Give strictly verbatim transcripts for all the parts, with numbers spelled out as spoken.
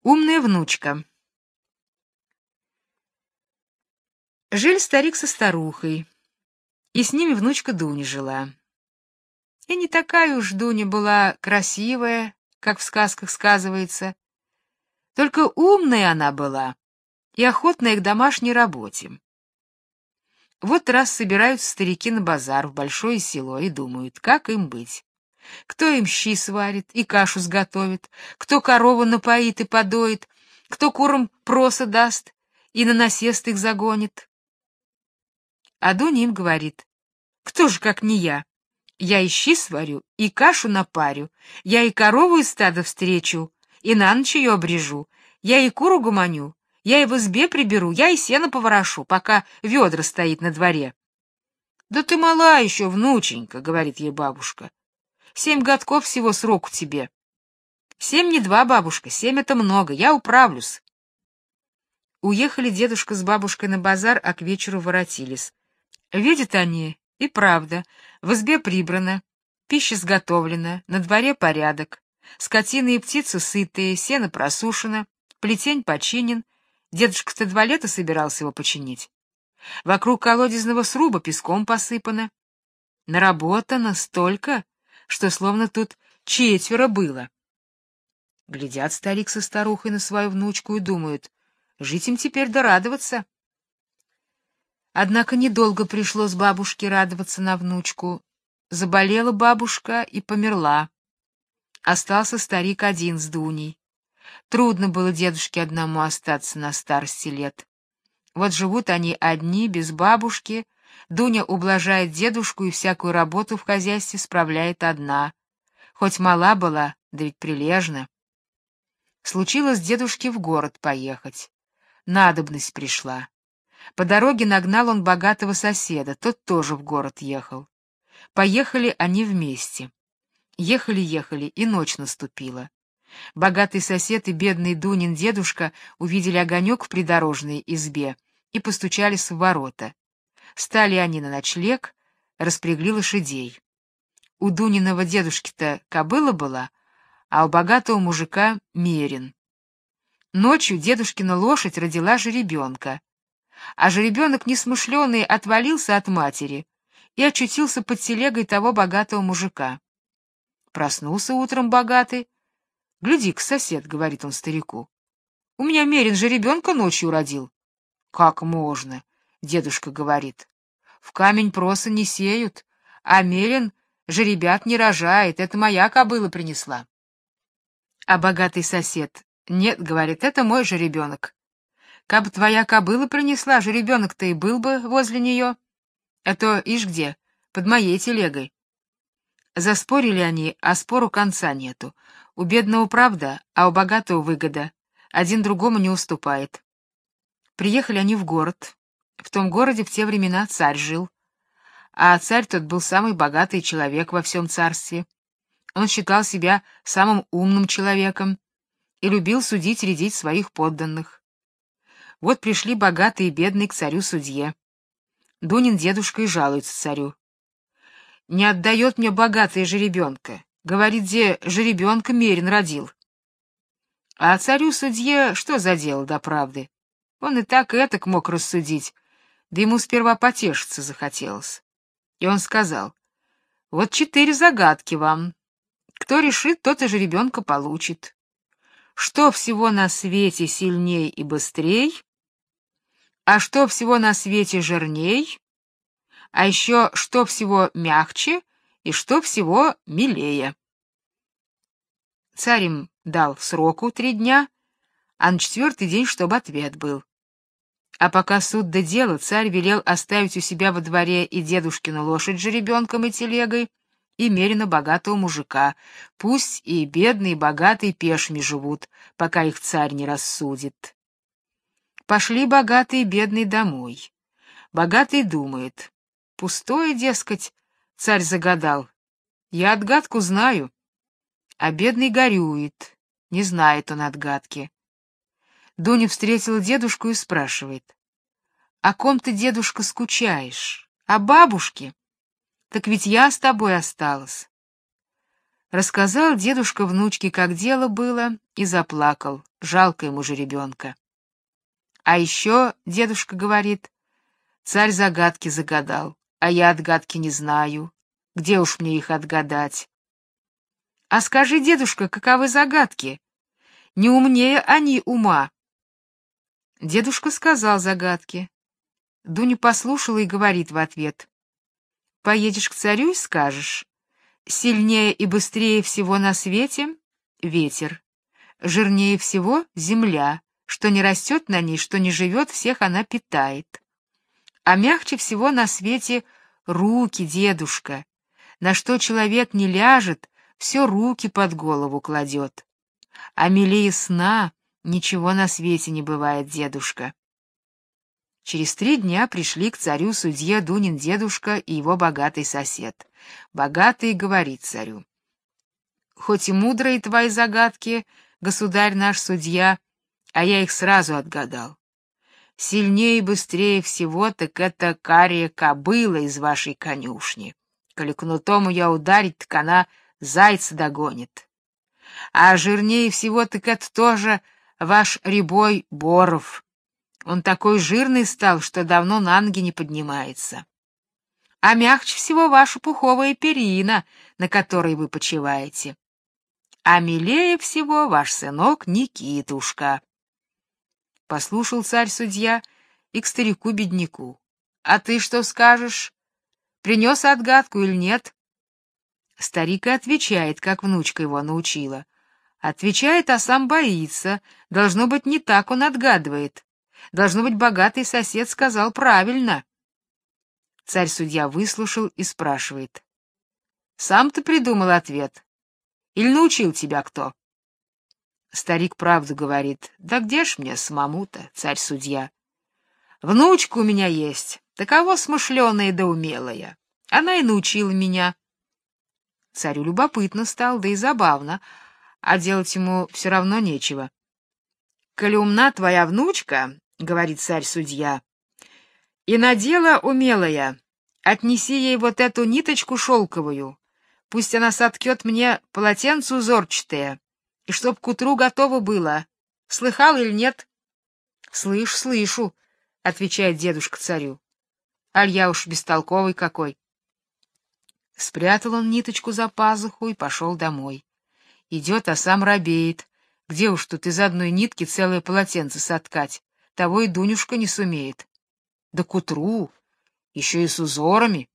Умная внучка. Жили старик со старухой, и с ними внучка Дуня жила. И не такая уж Дуня была красивая, как в сказках сказывается, только умная она была и охотная к домашней работе. Вот раз собираются старики на базар в большое село и думают, как им быть. Кто им щи сварит и кашу сготовит, кто корову напоит и подоит, кто курам проса даст и на насест их загонит. А Дуня им говорит: кто же, как не я? Я и щи сварю, и кашу напарю, я и корову из стада встречу, и на ночь ее обрежу, я и куру гуманю, я и в избе приберу, я и сено поворошу, пока ведра стоит на дворе. — Да ты мала еще, внученька, — говорит ей бабушка. — Семь годков всего сроку тебе. — Семь не два, бабушка, семь — это много, я управлюсь. Уехали дедушка с бабушкой на базар, а к вечеру воротились. Видят они, и правда, в избе прибрано, пища сготовлена, на дворе порядок, скотина и птицы сытые, сено просушено, плетень починен, дедушка-то два лета собирался его починить. Вокруг колодезного сруба песком посыпано. Наработано столько, что словно тут четверо было. Глядят старик со старухой на свою внучку и думают, жить им теперь да радоваться. Однако недолго пришлось бабушке радоваться на внучку. Заболела бабушка и померла. Остался старик один с Дуней. Трудно было дедушке одному остаться на старости лет. Вот живут они одни, без бабушки. Дуня ублажает дедушку и всякую работу в хозяйстве справляет одна. Хоть мала была, да ведь прилежна. Случилось дедушке в город поехать. Надобность пришла. По дороге нагнал он богатого соседа, тот тоже в город ехал. Поехали они вместе. Ехали-ехали, и ночь наступила. Богатый сосед и бедный Дунин дедушка увидели огонек в придорожной избе и постучались в ворота. Стали они на ночлег, распрягли лошадей. У Дуниного дедушки-то кобыла была, а у богатого мужика мерин. Ночью дедушкина лошадь родила жеребенка, а жеребенок несмышленый отвалился от матери и очутился под телегой того богатого мужика. Проснулся утром богатый. — Гляди-ка, сосед, — говорит он старику, — у меня мерин жеребенка ночью родил. — Как можно? — дедушка говорит. — В камень проса не сеют, а мерин жеребят не рожает, это моя кобыла принесла. А богатый сосед: нет, — говорит, — это мой жеребенок. Кабы твоя кобыла принесла, жеребенок-то и был бы возле нее. А то, ишь где, под моей телегой. Заспорили они, а спору конца нету. У бедного правда, а у богатого выгода. Один другому не уступает. Приехали они в город. В том городе в те времена царь жил. А царь тот был самый богатый человек во всем царстве. Он считал себя самым умным человеком и любил судить и рядить своих подданных. Вот пришли богатые и бедные к царю-судье. Дунин дедушка и жалуется царю. Не отдает мне богатый жеребенка. Говорит, где жеребенка мерин родил. А царю-судье что за дело до правды? Он и так и этак мог рассудить, да ему сперва потешиться захотелось. И он сказал: вот четыре загадки вам. Кто решит, тот и жеребенка получит. Что всего на свете сильней и быстрей? А что всего на свете жирней? А еще что всего мягче и что всего милее? Царь им дал сроку три дня, а на четвертый день, чтобы ответ был. А пока суд до дела, царь велел оставить у себя во дворе и дедушкину лошадь с жеребенком и телегой, и мерина богатого мужика. Пусть и бедные, и богатые пешими живут, пока их царь не рассудит. Пошли богатые и бедные домой. Богатый думает: пустое, дескать, царь загадал. Я отгадку знаю. А бедный горюет, не знает он отгадки. Дуня встретила дедушку и спрашивает: о ком ты, дедушка, скучаешь? О бабушке? Так ведь я с тобой осталась. Рассказал дедушка внучке, как дело было, и заплакал, жалко ему же ребенка. А еще дедушка говорит: царь загадки загадал, а я отгадки не знаю. Где уж мне их отгадать? А скажи, дедушка, каковы загадки? Не умнее они ума. Дедушка сказал загадки. Дуня послушала и говорит в ответ: поедешь к царю и скажешь: сильнее и быстрее всего на свете ветер, жирнее всего земля, что не растет на ней, что не живет, всех она питает. А мягче всего на свете руки, дедушка, на что человек не ляжет, все руки под голову кладет. А милее сна ничего на свете не бывает, дедушка. Через три дня пришли к царю-судье Дунин дедушка и его богатый сосед. Богатый говорит царю: хоть и мудрые твои загадки, государь наш судья, а я их сразу отгадал. Сильнее и быстрее всего так это кария кобыла из вашей конюшни. Коли кнутом ее ударить, так она зайца догонит. А жирнее всего так это тоже ваш рябой Боров. Он такой жирный стал, что давно на ноги не поднимается. А мягче всего ваша пуховая перина, на которой вы почиваете. А милее всего ваш сынок Никитушка. Послушал царь-судья и к старику-бедняку: а ты что скажешь? Принес отгадку или нет? Старик и отвечает, как внучка его научила. Отвечает, а сам боится. Должно быть, не так он отгадывает. Должно быть, богатый сосед сказал правильно. Царь-судья выслушал и спрашивает: сам ты придумал ответ? Или научил тебя кто? Старик правду говорит: да где ж мне самому-то, царь-судья? Внучка у меня есть, такова смышленая да умелая. Она и научила меня. Царю любопытно стало, да и забавно, а делать ему все равно нечего. Коли умна твоя внучка, — говорит царь-судья, — и на дело умелая, отнеси ей вот эту ниточку шелковую, пусть она соткет мне полотенце узорчатое, и чтоб к утру готово было. Слыхал или нет? — Слышь, слышу, — отвечает дедушка царю. — Аль я уж бестолковый какой. Спрятал он ниточку за пазуху и пошел домой. Идет, а сам робеет. Где уж тут из одной нитки целое полотенце соткать? Того и Дунюшка не сумеет. Да к утру, еще и с узорами.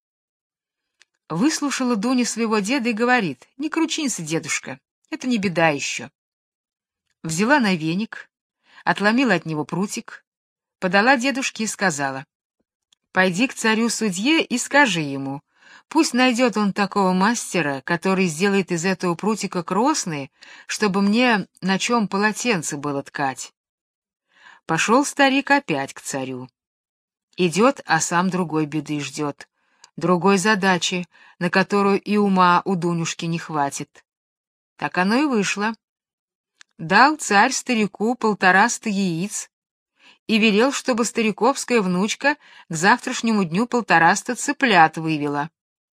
Выслушала Дуня своего деда и говорит: не кручинься, дедушка, это не беда еще. Взяла на веник, отломила от него прутик, подала дедушке и сказала: пойди к царю-судье и скажи ему, пусть найдет он такого мастера, который сделает из этого прутика кросны, чтобы мне на чем полотенце было ткать. Пошел старик опять к царю. Идет, а сам другой беды ждет, другой задачи, на которую и ума у Дунюшки не хватит. Так оно и вышло. Дал царь старику полтораста яиц и велел, чтобы стариковская внучка к завтрашнему дню полтораста цыплят вывела.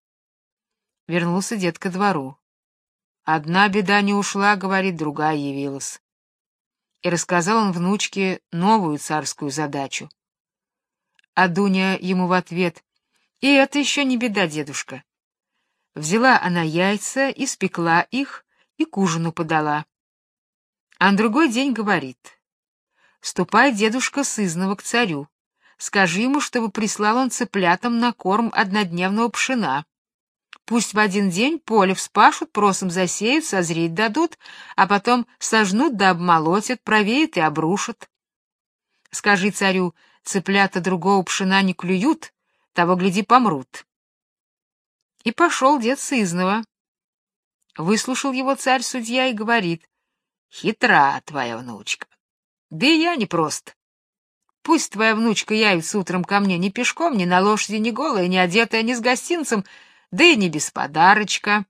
Вернулся дед ко двору. Одна беда не ушла, говорит, другая явилась. И рассказал он внучке новую царскую задачу. А Дуня ему в ответ: и это еще не беда, дедушка. Взяла она яйца, испекла их и к ужину подала. А на другой день говорит: ступай, дедушка, сызнова к царю, скажи ему, чтобы прислал он цыплятам на корм однодневного пшена. Пусть в один день поле вспашут, просом засеют, созреть дадут, а потом сожнут да обмолотят, провеют и обрушат. Скажи царю: цыплята другого пшена не клюют, того, гляди, помрут. И пошел дед сызнова. Выслушал его царь-судья и говорит: хитра твоя внучка. Да и я не прост. Пусть твоя внучка явится утром ко мне не пешком, ни на лошади, ни голая, ни одетая, ни с гостинцем, да и не без подарочка.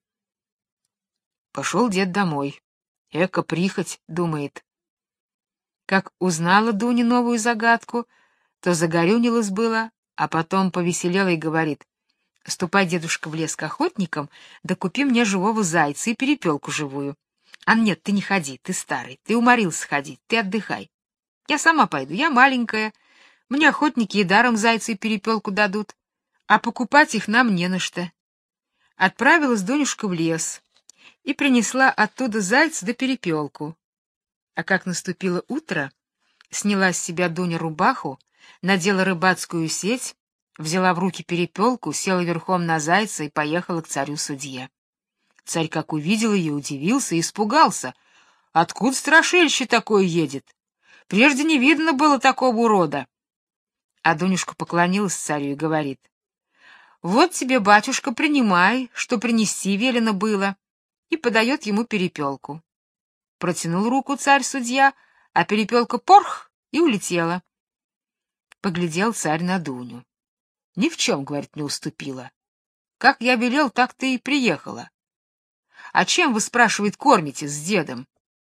Пошел дед домой. Эка прихоть, думает. Как узнала Дуня новую загадку, то загорюнилась было, а потом повеселела и говорит: Ступай, дедушка, в лес к охотникам, да купи мне живого зайца и перепелку живую. А нет, ты не ходи, ты старый, ты уморился ходить, ты отдыхай. Я сама пойду, я маленькая, мне охотники и даром зайца и перепелку дадут, а покупать их нам не на что. Отправилась Дунюшка в лес и принесла оттуда зайца да перепелку. А как наступило утро, сняла с себя Дуня рубаху, надела рыбацкую сеть, взяла в руки перепелку, села верхом на зайца и поехала к царю-судье. Царь, как увидел ее, удивился и испугался. Откуда страшилище такое едет? Прежде не видно было такого урода. А Дунюшка поклонилась царю и говорит: «Вот тебе, батюшка, принимай, что принести велено было», и подает ему перепелку. Протянул руку царь-судья, а перепелка порх и улетела. Поглядел царь на Дуню. «Ни в чем, — говорит, — не уступила. Как я велел, так ты и приехала. А чем вы, — спрашивает, — кормитесь с дедом?»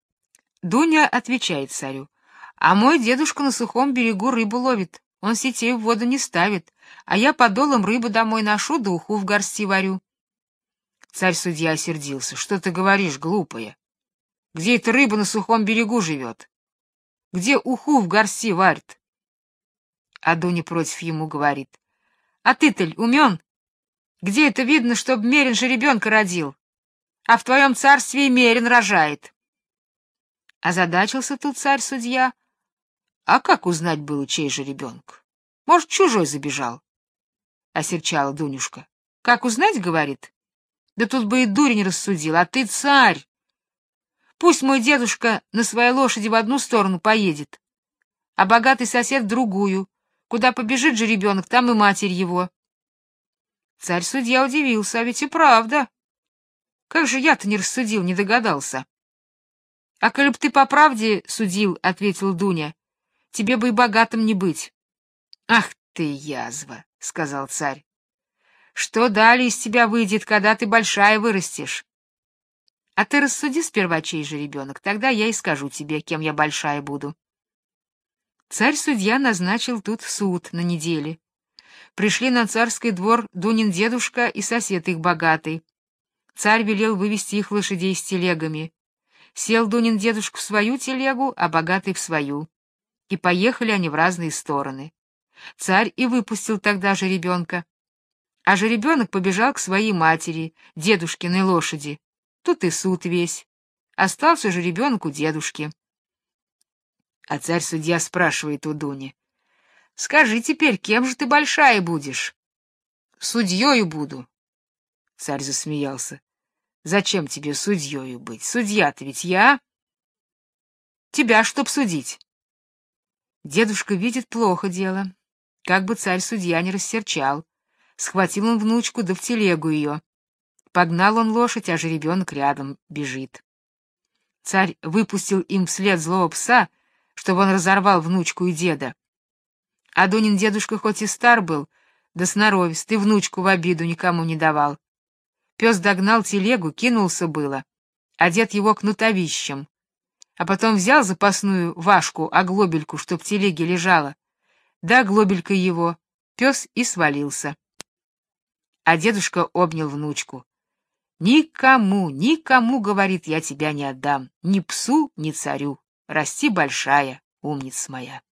Дуня отвечает царю: «А мой дедушка на сухом берегу рыбу ловит, он сетей в воду не ставит, а я подолом рыбу домой ношу, да уху в горсти варю». Царь-судья осердился: «Что ты говоришь, глупая? Где эта рыба на сухом берегу живет? Где уху в горсти варит?» А Дуня против ему говорит: «А ты-то умен? Где это видно, чтоб мерин жеребенка родил? А в твоем царстве и мерин рожает». Озадачился тут царь-судья. А как узнать было, чей же ребенок? Может, чужой забежал? Осерчала Дунюшка. Как узнать, говорит? Да тут бы и дурень рассудил, а ты царь. Пусть мой дедушка на своей лошади в одну сторону поедет, а богатый сосед в другую. Куда побежит же ребенок, там и матерь его. Царь-судья удивился, а ведь и правда. Как же я-то не рассудил, не догадался. — А коли б ты по правде судил, — ответил Дуня, — тебе бы и богатым не быть. — Ах ты, язва, — сказал царь. — Что далее из тебя выйдет, когда ты большая вырастешь? А ты рассуди сперва, чей же ребенок, тогда я и скажу тебе, кем я большая буду. Царь-судья назначил тут суд на неделе. Пришли на царский двор Дунин дедушка и сосед их богатый. Царь велел вывести их лошадей с телегами. Сел Дунин дедушка в свою телегу, а богатый в свою. И поехали они в разные стороны. Царь и выпустил тогда жеребенка. А жеребенок побежал к своей матери, дедушкиной лошади. Тут и суд весь. Остался жеребенок у дедушки. А царь-судья спрашивает у Дуни: «Скажи теперь, кем же ты большая будешь?» «Судьёю буду». Царь засмеялся. «Зачем тебе судьёю быть? Судья-то ведь я. Тебя чтоб судить». Дедушка видит плохо дело. Как бы царь-судья не рассерчал. Схватил он внучку, да в телегу ее. Погнал он лошадь, а жеребенок рядом бежит. Царь выпустил им вслед злого пса, чтобы он разорвал внучку и деда. А Дунин дедушка хоть и стар был, да сноровист, и внучку в обиду никому не давал. Пес догнал телегу, кинулся было, а дед его кнутовищем. А потом взял запасную важку, оглобельку, чтоб в телеге лежала, да оглобелькой его, пес и свалился. А дедушка обнял внучку. «Никому, никому, — говорит, — я тебя не отдам, ни псу, ни царю. Расти большая, умница моя».